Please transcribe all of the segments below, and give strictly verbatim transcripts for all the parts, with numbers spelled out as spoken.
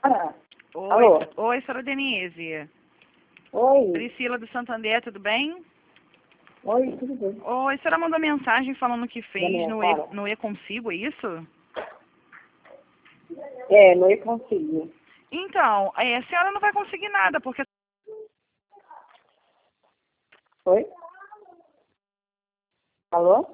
Ah, Oi, alô? oi, senhora Denise. Oi. Priscila do Santander, tudo bem? Oi, tudo bem? Oi, a senhora mandou mensagem falando que fez Daniel, no E, fala. no E Consigo, é isso? É, não ia conseguir. Então, é, a senhora não vai conseguir nada, porque... Oi? Alô?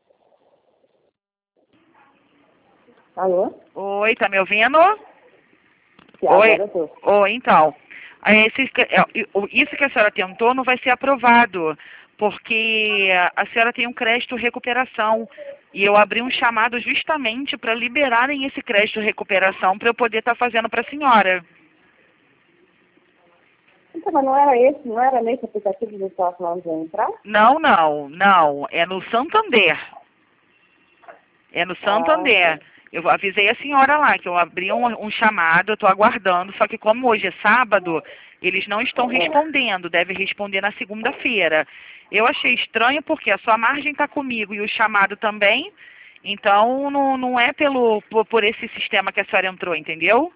Alô? Oi, tá me ouvindo? Que Oi, agora eu tô. oi, então. é, Esse, é, o- isso que a senhora tentou não vai ser aprovado, porque a senhora tem um crédito recuperação. E eu abri um chamado justamente para liberarem esse crédito recuperação para eu poder estar fazendo para a senhora. Então, mas não era esse, não era nesse aplicativo que você estava falando de eu entrar? Não, não, não. É no Santander. É no Ah, Santander. tá. Eu avisei a senhora lá que eu abri um, um chamado, eu estou aguardando, só que como hoje é sábado, eles não estão respondendo, deve responder na segunda-feira. Eu achei estranho porque a sua margem está comigo e o chamado também, então não, não é pelo por, por esse sistema que a senhora entrou, entendeu?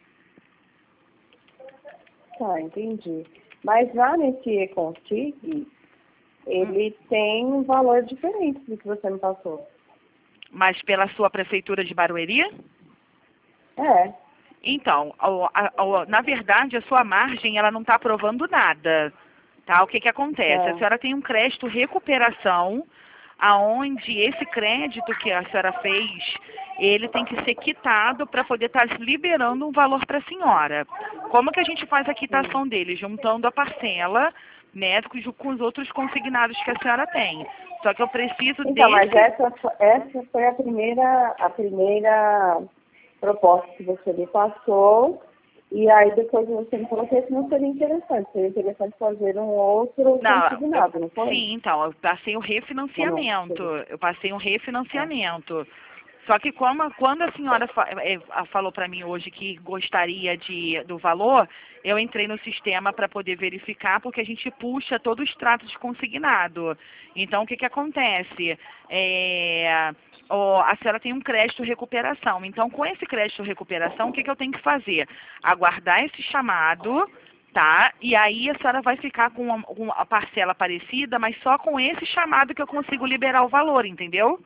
Tá, entendi. Mas lá nesse e-consig, Hum. ele tem um valor diferente do que você me passou. Mas pela sua prefeitura de Barueri? É. Então, o- a- o- na verdade, a sua margem ela não está aprovando nada. Tá? O que, que acontece? A Tá. senhora tem um crédito recuperação, aonde esse crédito que a senhora fez, ele tem que ser quitado para poder estar liberando um valor para a senhora. Como que a gente faz a Hum. quitação dele? Juntando a parcela, né, com com os outros consignados que a senhora tem. Só que eu preciso Então, mas desse... essa, fo- essa foi a primeira, a primeira proposta que você me passou, e aí depois você me falou que esse não seria interessante, seria interessante fazer um outro Não, eu, consignado, não foi? sim, então, eu passei um Ou não? refinanciamento. Eu passei um É. refinanciamento. Só que como, quando a senhora fa- eh, a- falou para mim hoje que gostaria de, do valor, eu entrei no sistema para poder verificar, porque a gente puxa todo o extrato de consignado. Então, o que, que acontece? É, ó, a senhora tem um crédito recuperação. Então, com esse crédito recuperação, o que, que eu tenho que fazer? Aguardar esse chamado, tá? E aí a senhora vai ficar com uma, com a parcela parecida, mas só com esse chamado que eu consigo liberar o valor, entendeu?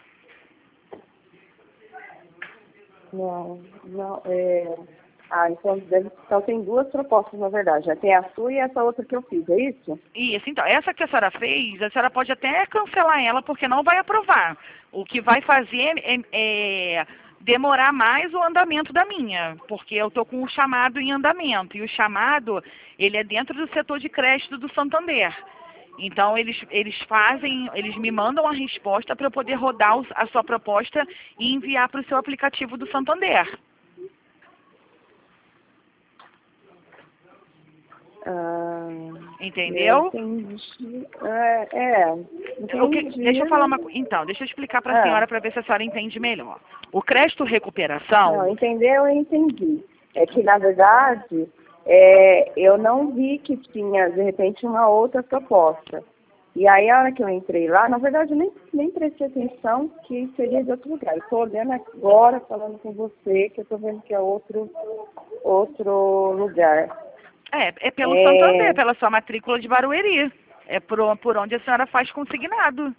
Não, não, é... Ah, então, deve, então tem duas propostas, na verdade. Já tem a sua e essa outra que eu fiz, é isso? Isso, então, essa que a senhora fez, a senhora pode até cancelar ela, porque não vai aprovar. O que vai fazer é, é demorar mais o andamento da minha, porque eu estou com o chamado em andamento, e o chamado, ele é dentro do setor de crédito do Santander. Então, eles, eles fazem, eles me mandam a resposta para eu poder rodar os- a sua proposta e enviar para o seu aplicativo do Santander. Ah, eu Entendeu? entendi. É, é, O que, deixa eu entendi, falar mas... uma coisa. Então, deixa eu explicar para a Ah, senhora para ver se a senhora entende melhor. O crédito não, recuperação, entendeu? Eu entendi. É que, na verdade, é, eu não vi que tinha, de repente, uma outra proposta. E aí, a hora que eu entrei lá, na verdade, eu nem, nem prestei atenção que seria de outro lugar. Estou olhando agora, falando com você, que eu estou vendo que é outro, outro lugar. é, é pelo Santander, É, pela sua matrícula de Barueri. É por, por onde a senhora faz consignado.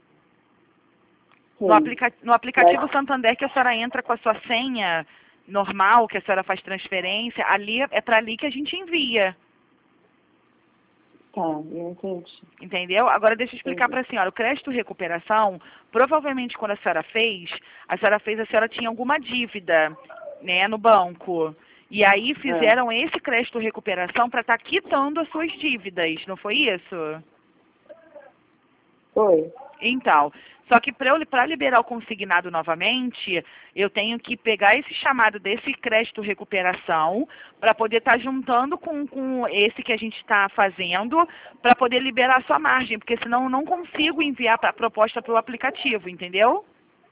No, sim, aplica, no mas, aplicativo Santander que a senhora entra com a sua senha normal, que a senhora faz transferência, ali é para ali que a gente envia. tá, eu entendi, Entendeu? Agora deixa eu explicar entendi. para a senhora. O crédito recuperação, provavelmente quando a senhora fez, a senhora fez, a senhora tinha alguma dívida, né, no banco. E aí Ah, fizeram esse crédito recuperação para estar quitando as suas dívidas, não foi isso? foi. Então, só que para liberar o consignado novamente, eu tenho que pegar esse chamado desse crédito recuperação para poder estar juntando com, com esse que a gente está fazendo para poder liberar a sua margem, porque senão eu não consigo enviar a proposta para o aplicativo, entendeu?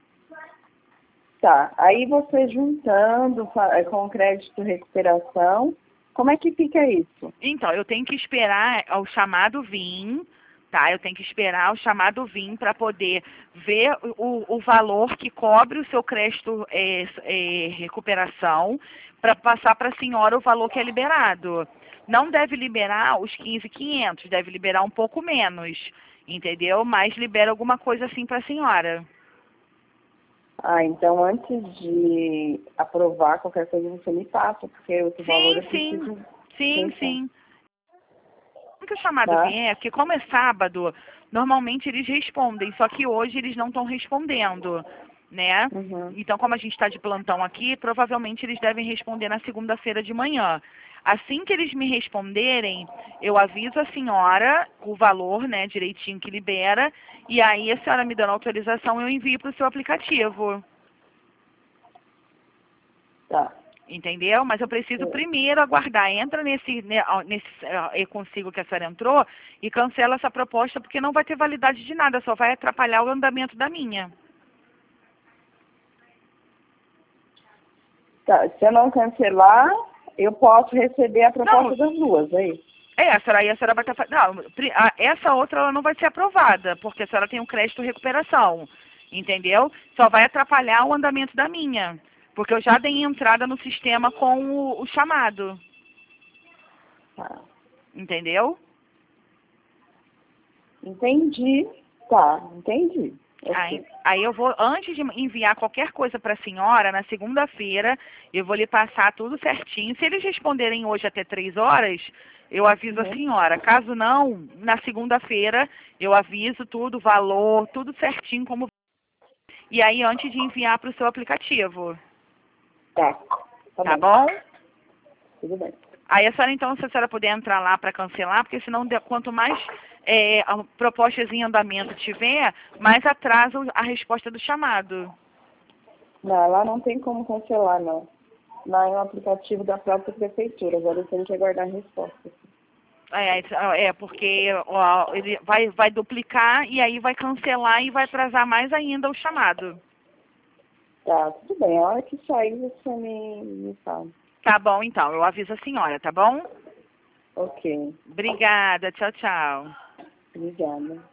Tá, aí você juntando fa- eh, com o crédito recuperação, como é que fica isso? Então, eu tenho que esperar o chamado vir, tá? Eu tenho que esperar o chamado vir para poder ver o, o valor que cobre o seu crédito é, é, recuperação para passar para a senhora o valor que é liberado. Não deve liberar os quinze mil e quinhentos, deve liberar um pouco menos, entendeu? Mas libera alguma coisa assim para a senhora. Ah, então antes de aprovar qualquer coisa você me passa, porque esse valor eu Sim, sim, preciso sim, pensar. sim. Assim que o chamado Tá? vier, porque como é sábado, normalmente eles respondem, só que hoje eles não estão respondendo, né? Uhum. Então, como a gente está de plantão aqui, provavelmente eles devem responder na segunda-feira de manhã. Assim que eles me responderem, eu aviso a senhora o valor, né, direitinho que libera, e aí a senhora me dando autorização, eu envio para o seu aplicativo. Tá. Entendeu? Mas eu preciso É. primeiro aguardar. Entra nesse, né, ó, nesse é, consigo que a senhora entrou e cancela essa proposta, porque não vai ter validade de nada, só vai atrapalhar o andamento da minha. Tá. Se eu não cancelar, eu posso receber a proposta Não, das duas, é isso? é, a senhora aí a senhora vai estar. Não, pri- a- essa outra ela não vai ser aprovada, porque a senhora tem um crédito recuperação. Entendeu? Só vai atrapalhar o andamento da minha. Porque eu já dei entrada no sistema com o, o chamado. Tá. Entendeu? Entendi. Tá, entendi. Aí, Ok. aí eu vou, antes de enviar qualquer coisa para a senhora, na segunda-feira, eu vou lhe passar tudo certinho. Se eles responderem hoje até três horas, eu aviso a Uhum. senhora. Caso não, na segunda-feira, eu aviso tudo, valor, tudo certinho como. E aí, antes de enviar para o seu aplicativo. Tá. Tá Tá bom. bom? Tudo bem. Aí a senhora, então, se a senhora puder entrar lá para cancelar, porque senão, de- quanto mais é, a- propostas em andamento tiver, mais atrasa o- a resposta do chamado. Não, lá não tem como cancelar, não. Lá é um aplicativo da própria prefeitura. Agora eu tenho que aguardar a resposta. É, é porque ó, ele vai, vai duplicar e aí vai cancelar e vai atrasar mais ainda o chamado. Tá, tudo bem. A hora que sair, você me, me fala. Tá bom, então. Eu aviso a senhora, tá bom? Ok. Obrigada. Tchau, tchau. Obrigada.